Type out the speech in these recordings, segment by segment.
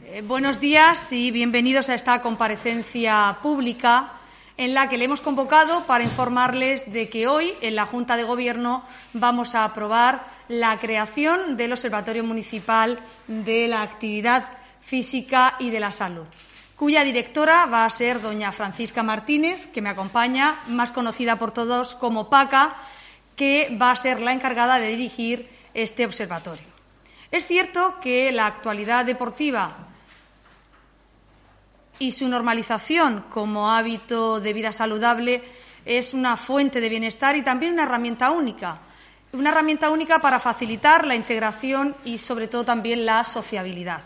Buenos días y bienvenidos a esta comparecencia pública en la que le hemos convocado para informarles de que hoy en la Junta de Gobierno vamos a aprobar la creación del Observatorio Municipal de la Actividad Física y de la Salud, cuya directora va a ser doña Francisca Martínez, que me acompaña, más conocida por todos como Paca, que va a ser la encargada de dirigir este observatorio. Es cierto que la actualidad deportiva y su normalización como hábito de vida saludable es una fuente de bienestar y también una herramienta única para facilitar la integración y, sobre todo, también la sociabilidad.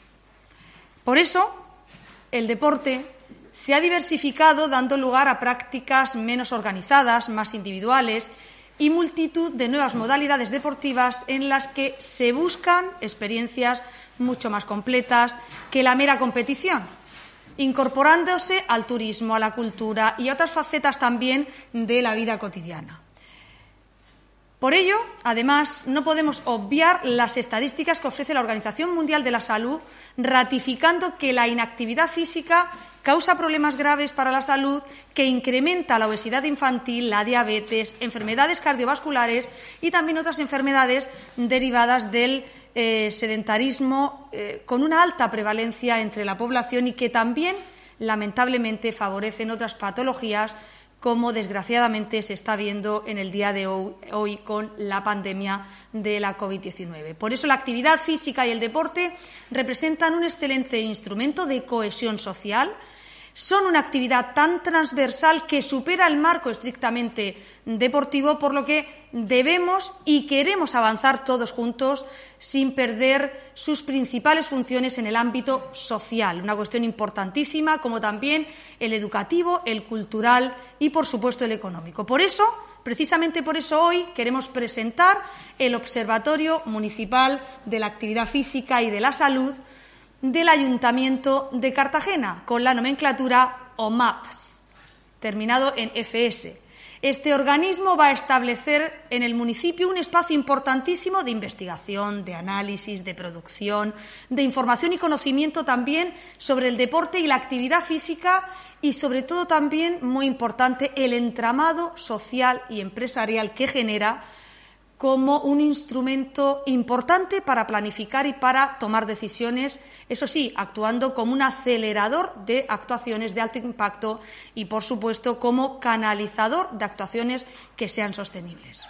Por eso, el deporte se ha diversificado, dando lugar a prácticas menos organizadas, más individuales y multitud de nuevas modalidades deportivas en las que se buscan experiencias mucho más completas que la mera competición, incorporándose al turismo, a la cultura y a otras facetas también de la vida cotidiana. Por ello, además, no podemos obviar las estadísticas que ofrece la Organización Mundial de la Salud, ratificando que la inactividad física causa problemas graves para la salud, que incrementa la obesidad infantil, la diabetes, enfermedades cardiovasculares y también otras enfermedades derivadas del sedentarismo, con una alta prevalencia entre la población y que también, lamentablemente, favorecen otras patologías, como desgraciadamente se está viendo en el día de hoy con la pandemia de la COVID-19. Por eso la actividad física y el deporte representan un excelente instrumento de cohesión social. Son una actividad tan transversal que supera el marco estrictamente deportivo, por lo que debemos y queremos avanzar todos juntos sin perder sus principales funciones en el ámbito social, una cuestión importantísima, como también el educativo, el cultural y, por supuesto, el económico. Por eso, precisamente por eso, hoy queremos presentar el Observatorio Municipal de la Actividad Física y de la Salud del Ayuntamiento de Cartagena, con la nomenclatura OMAPS, terminado en FS. Este organismo va a establecer en el municipio un espacio importantísimo de investigación, de análisis, de producción, de información y conocimiento también sobre el deporte y la actividad física y, sobre todo, también, muy importante, el entramado social y empresarial que genera como un instrumento importante para planificar y para tomar decisiones, eso sí, actuando como un acelerador de actuaciones de alto impacto y, por supuesto, como canalizador de actuaciones que sean sostenibles.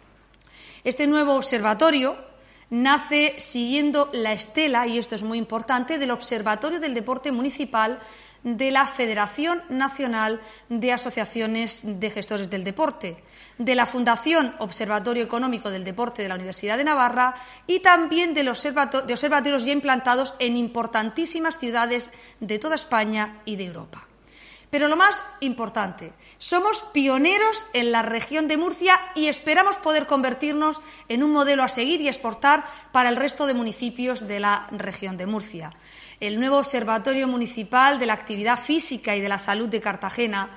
Este nuevo observatorio nace siguiendo la estela, y esto es muy importante, del Observatorio del Deporte Municipal de la Federación Nacional de Asociaciones de Gestores del Deporte, de la Fundación Observatorio Económico del Deporte de la Universidad de Navarra y también de observatorios ya implantados en importantísimas ciudades de toda España y de Europa. Pero lo más importante, somos pioneros en la región de Murcia y esperamos poder convertirnos en un modelo a seguir y exportar para el resto de municipios de la región de Murcia. El nuevo Observatorio Municipal de la Actividad Física y de la Salud de Cartagena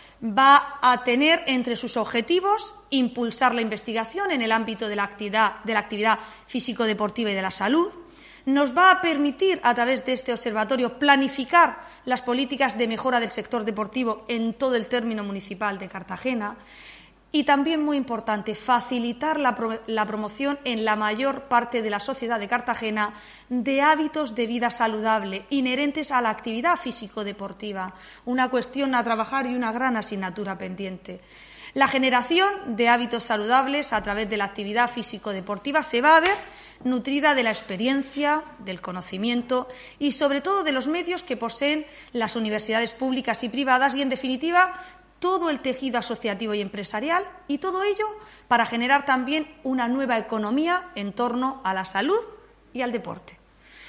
va a tener entre sus objetivos impulsar la investigación en el ámbito de la actividad físico-deportiva y de la salud. Nos va a permitir, a través de este observatorio, planificar las políticas de mejora del sector deportivo en todo el término municipal de Cartagena y también, muy importante, facilitar la promoción en la mayor parte de la sociedad de Cartagena de hábitos de vida saludable inherentes a la actividad físico-deportiva, una cuestión a trabajar y una gran asignatura pendiente. La generación de hábitos saludables a través de la actividad físico-deportiva se va a ver nutrida de la experiencia, del conocimiento y, sobre todo, de los medios que poseen las universidades públicas y privadas y, en definitiva, todo el tejido asociativo y empresarial, y todo ello para generar también una nueva economía en torno a la salud y al deporte.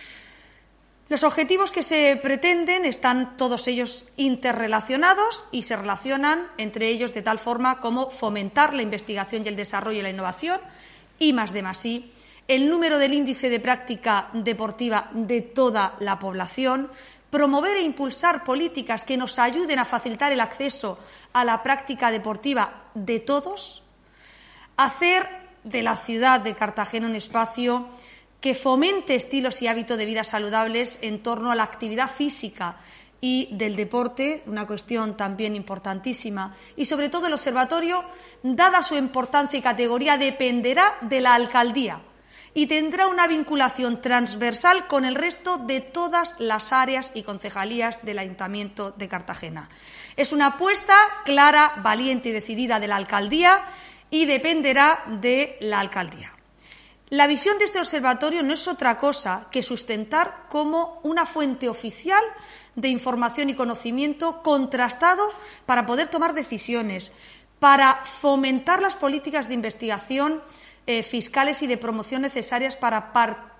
Los objetivos que se pretenden están todos ellos interrelacionados y se relacionan entre ellos de tal forma como fomentar la investigación y el desarrollo y la innovación, I+D+I, el número del índice de práctica deportiva de toda la población, promover e impulsar políticas que nos ayuden a facilitar el acceso a la práctica deportiva de todos, hacer de la ciudad de Cartagena un espacio que fomente estilos y hábitos de vida saludables en torno a la actividad física y del deporte, una cuestión también importantísima. Y sobre todo el observatorio, dada su importancia y categoría, dependerá de la alcaldía y tendrá una vinculación transversal con el resto de todas las áreas y concejalías del Ayuntamiento de Cartagena. Es una apuesta clara, valiente y decidida de la alcaldía y dependerá de la alcaldía. La visión de este observatorio no es otra cosa que sustentar como una fuente oficial de información y conocimiento contrastado para poder tomar decisiones, para fomentar las políticas de investigación fiscales y de promoción necesarias para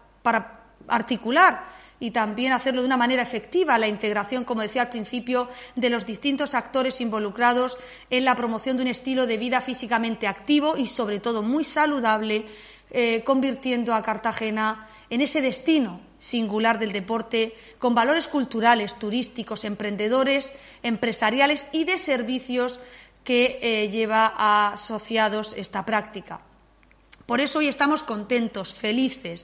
articular y también hacerlo de una manera efectiva la integración, como decía al principio, de los distintos actores involucrados en la promoción de un estilo de vida físicamente activo y, sobre todo, muy saludable, convirtiendo a Cartagena en ese destino singular del deporte, con valores culturales, turísticos, emprendedores, empresariales y de servicios que lleva asociados esta práctica. Por eso hoy estamos contentos, felices,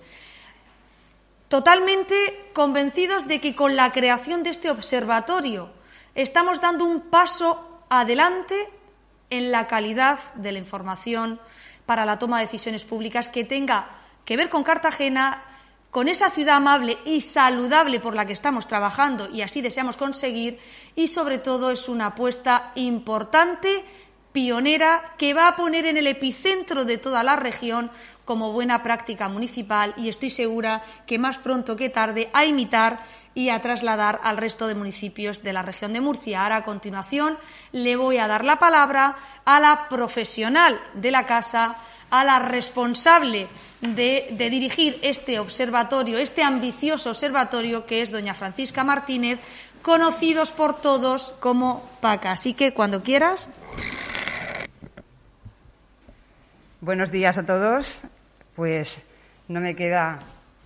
totalmente convencidos de que con la creación de este observatorio estamos dando un paso adelante en la calidad de la información para la toma de decisiones públicas que tenga que ver con Cartagena, con esa ciudad amable y saludable por la que estamos trabajando y así deseamos conseguir, y sobre todo es una apuesta importante, pionera, que va a poner en el epicentro de toda la región como buena práctica municipal y estoy segura que más pronto que tarde a imitar y a trasladar al resto de municipios de la región de Murcia. Ahora, a continuación, le voy a dar la palabra a la profesional de la casa, a la responsable de dirigir este observatorio, este ambicioso observatorio, que es doña Francisca Martínez, conocidos por todos como Paca. Así que, cuando quieras. Buenos días a todos. Pues no me queda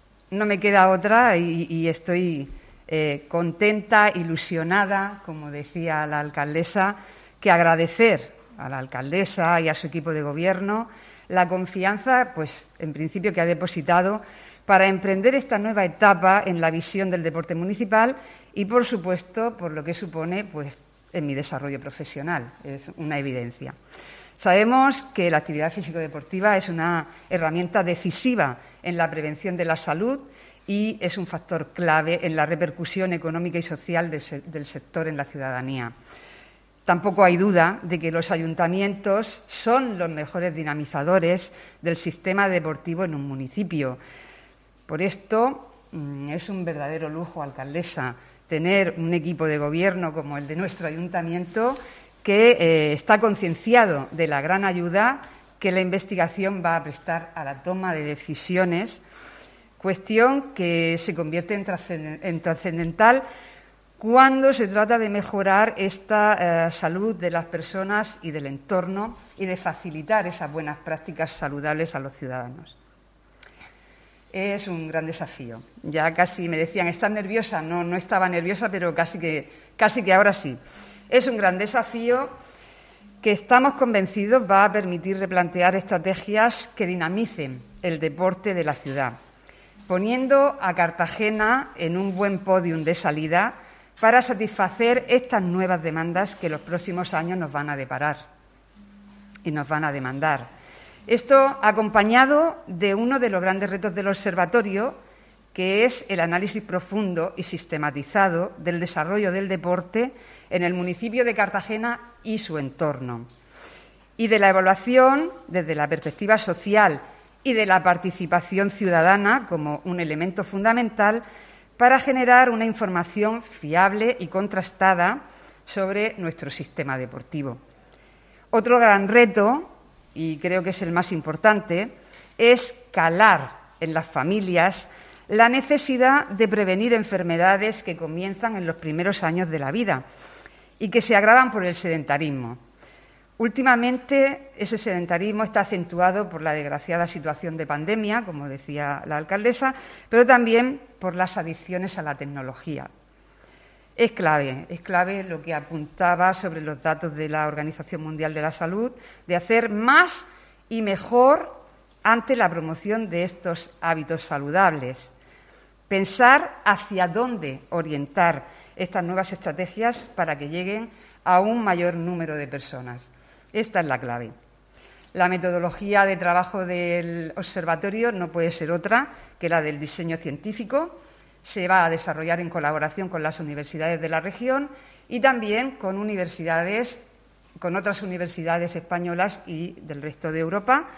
otra y estoy contenta, ilusionada, como decía la alcaldesa, que agradecer a la alcaldesa y a su equipo de gobierno la confianza, pues en principio, que ha depositado para emprender esta nueva etapa en la visión del deporte municipal y, por supuesto, por lo que supone, pues, en mi desarrollo profesional. Es una evidencia. Sabemos que la actividad físico-deportiva es una herramienta decisiva en la prevención de la salud y es un factor clave en la repercusión económica y social del sector en la ciudadanía. Tampoco hay duda de que los ayuntamientos son los mejores dinamizadores del sistema deportivo en un municipio. Por esto, es un verdadero lujo, alcaldesa, tener un equipo de gobierno como el de nuestro ayuntamiento que está concienciado de la gran ayuda que la investigación va a prestar a la toma de decisiones, cuestión que se convierte en trascendental cuando se trata de mejorar esta salud de las personas y del entorno y de facilitar esas buenas prácticas saludables a los ciudadanos. Es un gran desafío. Ya casi me decían, ¿estás nerviosa? No estaba nerviosa, pero casi que ahora sí. Es un gran desafío que estamos convencidos va a permitir replantear estrategias que dinamicen el deporte de la ciudad, poniendo a Cartagena en un buen pódium de salida para satisfacer estas nuevas demandas que los próximos años nos van a deparar y nos van a demandar. Esto acompañado de uno de los grandes retos del observatorio, que es el análisis profundo y sistematizado del desarrollo del deporte en el municipio de Cartagena y su entorno, y de la evaluación desde la perspectiva social y de la participación ciudadana como un elemento fundamental para generar una información fiable y contrastada sobre nuestro sistema deportivo. Otro gran reto, y creo que es el más importante, es calar en las familias la necesidad de prevenir enfermedades que comienzan en los primeros años de la vida y que se agravan por el sedentarismo. Últimamente, ese sedentarismo está acentuado por la desgraciada situación de pandemia, como decía la alcaldesa, pero también por las adicciones a la tecnología. Es clave lo que apuntaba sobre los datos de la Organización Mundial de la Salud, de hacer más y mejor ante la promoción de estos hábitos saludables. Pensar hacia dónde orientar estas nuevas estrategias para que lleguen a un mayor número de personas. Esta es la clave. La metodología de trabajo del observatorio no puede ser otra que la del diseño científico. Se va a desarrollar en colaboración con las universidades de la región y también con otras universidades españolas y del resto de Europa.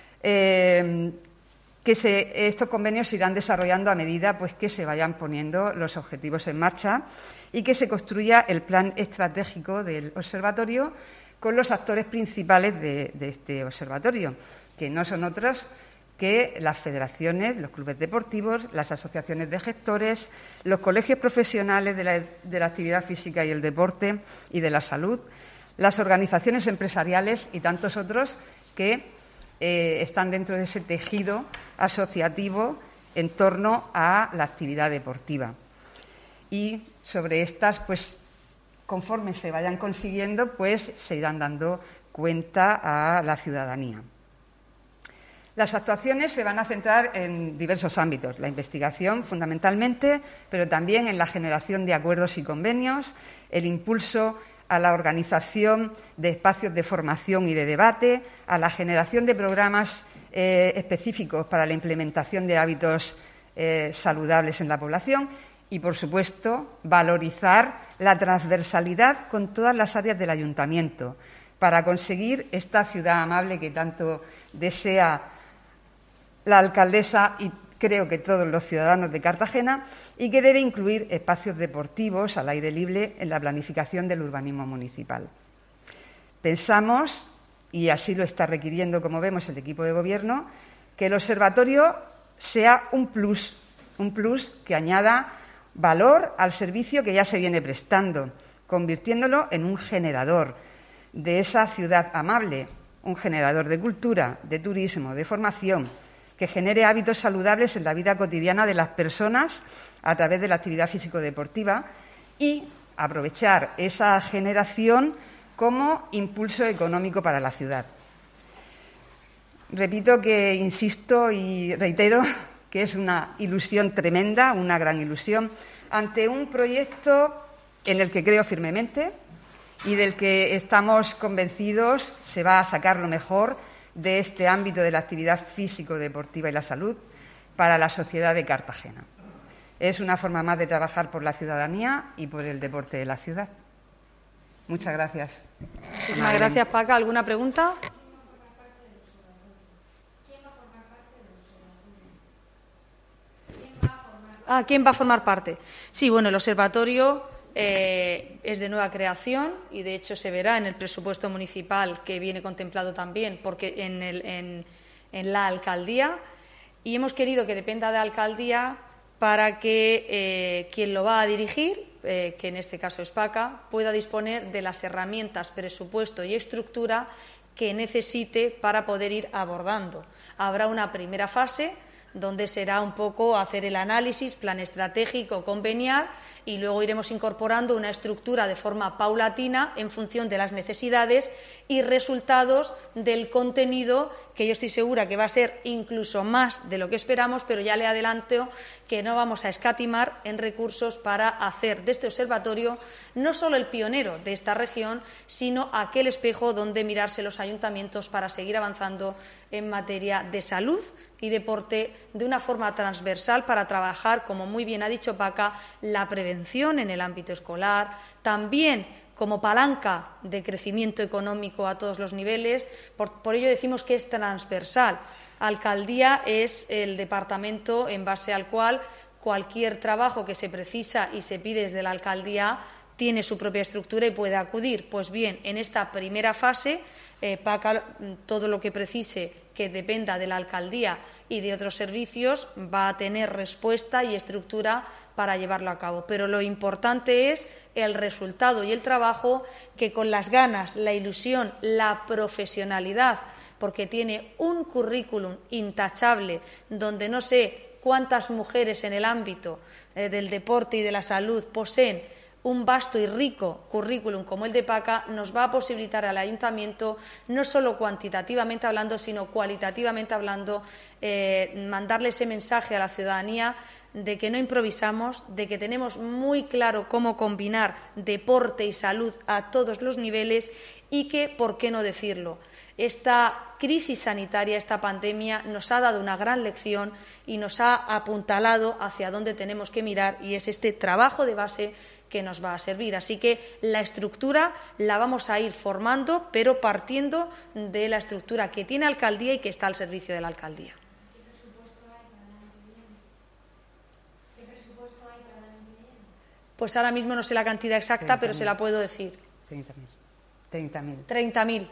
Estos convenios se irán desarrollando a medida que se vayan poniendo los objetivos en marcha y que se construya el plan estratégico del observatorio con los actores principales de este observatorio, que no son otros que las federaciones, los clubes deportivos, las asociaciones de gestores, los colegios profesionales de la actividad física y el deporte y de la salud, las organizaciones empresariales y tantos otros que están dentro de ese tejido asociativo en torno a la actividad deportiva. Y sobre estas, conforme se vayan consiguiendo, se irán dando cuenta a la ciudadanía. Las actuaciones se van a centrar en diversos ámbitos, la investigación fundamentalmente, pero también en la generación de acuerdos y convenios, el impulso a la organización de espacios de formación y de debate, a la generación de programas específicos para la implementación de hábitos saludables en la población y, por supuesto, valorizar la transversalidad con todas las áreas del ayuntamiento para conseguir esta ciudad amable que tanto desea la alcaldesa y creo que todos los ciudadanos de Cartagena, y que debe incluir espacios deportivos al aire libre en la planificación del urbanismo municipal. Pensamos, y así lo está requiriendo, como vemos, el equipo de gobierno, que el observatorio sea un plus que añada valor al servicio que ya se viene prestando, convirtiéndolo en un generador de esa ciudad amable, un generador de cultura, de turismo, de formación, que genere hábitos saludables en la vida cotidiana de las personas a través de la actividad físico-deportiva y aprovechar esa generación como impulso económico para la ciudad. Repito que insisto y reitero que es una ilusión tremenda, una gran ilusión, ante un proyecto en el que creo firmemente y del que estamos convencidos se va a sacar lo mejor de este ámbito de la actividad físico-deportiva y la salud para la sociedad de Cartagena. Es una forma más de trabajar por la ciudadanía y por el deporte de la ciudad. Muchas gracias. Muchísimas gracias, Paca. ¿Alguna pregunta? ¿Quién va a formar parte? Sí, bueno, el observatorio es de nueva creación y, de hecho, se verá en el presupuesto municipal que viene contemplado también porque en la alcaldía, y hemos querido que dependa de la alcaldía para que quien lo va a dirigir, que en este caso es Paca, pueda disponer de las herramientas, presupuesto y estructura que necesite para poder ir abordando. Habrá una primera fase donde será un poco hacer el análisis, plan estratégico, conveniar, y luego iremos incorporando una estructura de forma paulatina en función de las necesidades y resultados del contenido, que yo estoy segura que va a ser incluso más de lo que esperamos, pero ya le adelanto que no vamos a escatimar en recursos para hacer de este observatorio no solo el pionero de esta región, sino aquel espejo donde mirarse los ayuntamientos para seguir avanzando en materia de salud y deporte de una forma transversal para trabajar, como muy bien ha dicho Paca, la prevención en el ámbito escolar, también como palanca de crecimiento económico a todos los niveles. Por ello decimos que es transversal. Alcaldía es el departamento en base al cual cualquier trabajo que se precisa y se pide desde la alcaldía tiene su propia estructura y puede acudir. Pues bien, en esta primera fase, Paca, todo lo que precise que dependa de la alcaldía y de otros servicios va a tener respuesta y estructura para llevarlo a cabo. Pero lo importante es el resultado y el trabajo que, con las ganas, la ilusión, la profesionalidad, porque tiene un currículum intachable donde no sé cuántas mujeres en el ámbito del deporte y de la salud poseen un vasto y rico currículum como el de PACA nos va a posibilitar al Ayuntamiento, no solo cuantitativamente hablando, sino cualitativamente hablando, mandarle ese mensaje a la ciudadanía de que no improvisamos, de que tenemos muy claro cómo combinar deporte y salud a todos los niveles y que, ¿por qué no decirlo?, esta crisis sanitaria, esta pandemia, nos ha dado una gran lección y nos ha apuntalado hacia dónde tenemos que mirar, y es este trabajo de base que nos va a servir. Así que la estructura la vamos a ir formando, pero partiendo de la estructura que tiene alcaldía y que está al servicio de la alcaldía. ¿Qué presupuesto hay para el año que viene? Pues ahora mismo no sé la cantidad exacta, pero se la puedo decir. 30.000. 30.000.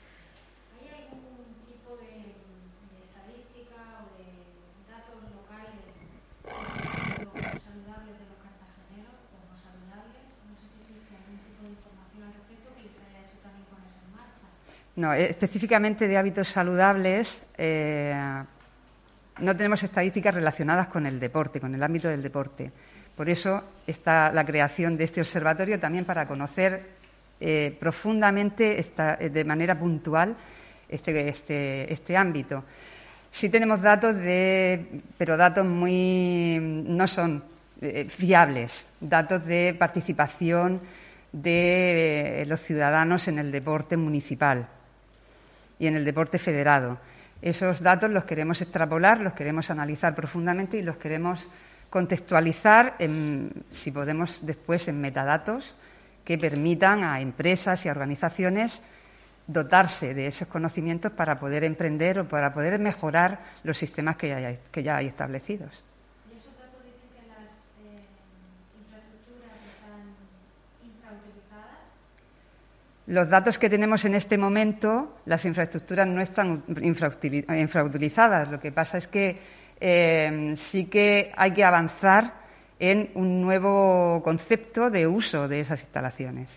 No, específicamente de hábitos saludables no tenemos estadísticas relacionadas con el deporte, con el ámbito del deporte. Por eso está la creación de este observatorio, también para conocer profundamente, de manera puntual, este ámbito. Sí tenemos datos, pero datos no son fiables, datos de participación de los ciudadanos en el deporte municipal y en el deporte federado. Esos datos los queremos extrapolar, los queremos analizar profundamente y los queremos contextualizar, si podemos después, en metadatos que permitan a empresas y a organizaciones dotarse de esos conocimientos para poder emprender o para poder mejorar los sistemas que ya hay establecidos. ¿Y esos datos dicen que las infraestructuras están infrautilizadas? Los datos que tenemos en este momento, las infraestructuras no están infrautilizadas. Lo que pasa es que sí que hay que avanzar en un nuevo concepto de uso de esas instalaciones.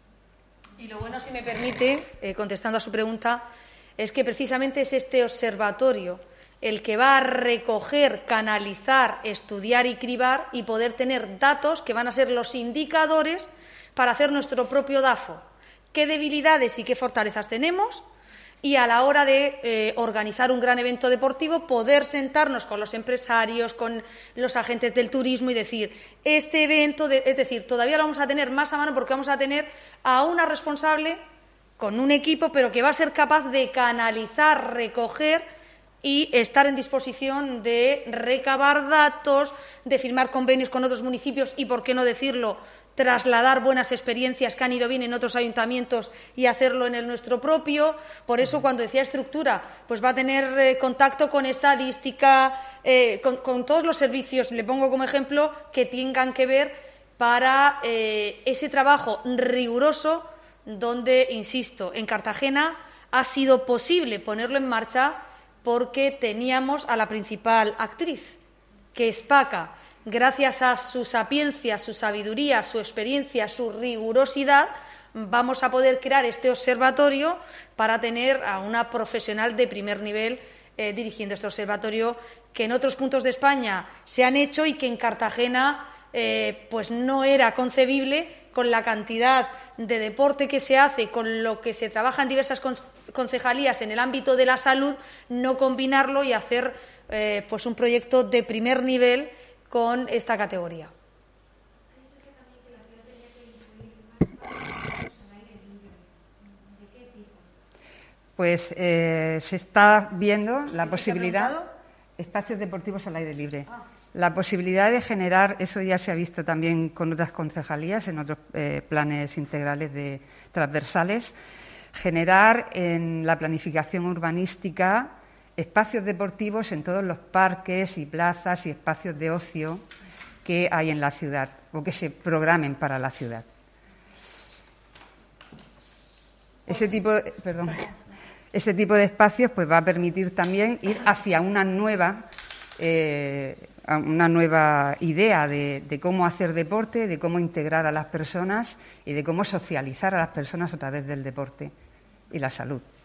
Y lo bueno, si me permite, contestando a su pregunta, es que precisamente es este observatorio el que va a recoger, canalizar, estudiar y cribar y poder tener datos que van a ser los indicadores para hacer nuestro propio DAFO. ¿Qué debilidades y qué fortalezas tenemos? Y a la hora de organizar un gran evento deportivo, poder sentarnos con los empresarios, con los agentes del turismo y decir, este evento, es decir, todavía lo vamos a tener más a mano porque vamos a tener a una responsable con un equipo, pero que va a ser capaz de canalizar, recoger y estar en disposición de recabar datos, de firmar convenios con otros municipios y, por qué no decirlo, trasladar buenas experiencias que han ido bien en otros ayuntamientos y hacerlo en el nuestro propio. Por eso, cuando decía estructura, pues va a tener contacto con estadística, con todos los servicios, le pongo como ejemplo, que tengan que ver para ese trabajo riguroso donde, insisto, en Cartagena ha sido posible ponerlo en marcha porque teníamos a la principal actriz, que es PACA. Gracias a su sapiencia, su sabiduría, su experiencia, su rigurosidad, vamos a poder crear este observatorio para tener a una profesional de primer nivel dirigiendo este observatorio, que en otros puntos de España se han hecho y que en Cartagena pues no era concebible, con la cantidad de deporte que se hace, con lo que se trabaja en diversas concejalías en el ámbito de la salud, no combinarlo y hacer pues un proyecto de primer nivel con esta categoría. Pues se está viendo la posibilidad, espacios deportivos al aire libre. La posibilidad de generar, eso ya se ha visto también con otras concejalías, en otros planes integrales transversales, generar en la planificación urbanística espacios deportivos en todos los parques y plazas y espacios de ocio que hay en la ciudad o que se programen para la ciudad. Ese tipo de espacios pues va a permitir también ir hacia una nueva idea de cómo hacer deporte, de cómo integrar a las personas y de cómo socializar a las personas a través del deporte y la salud.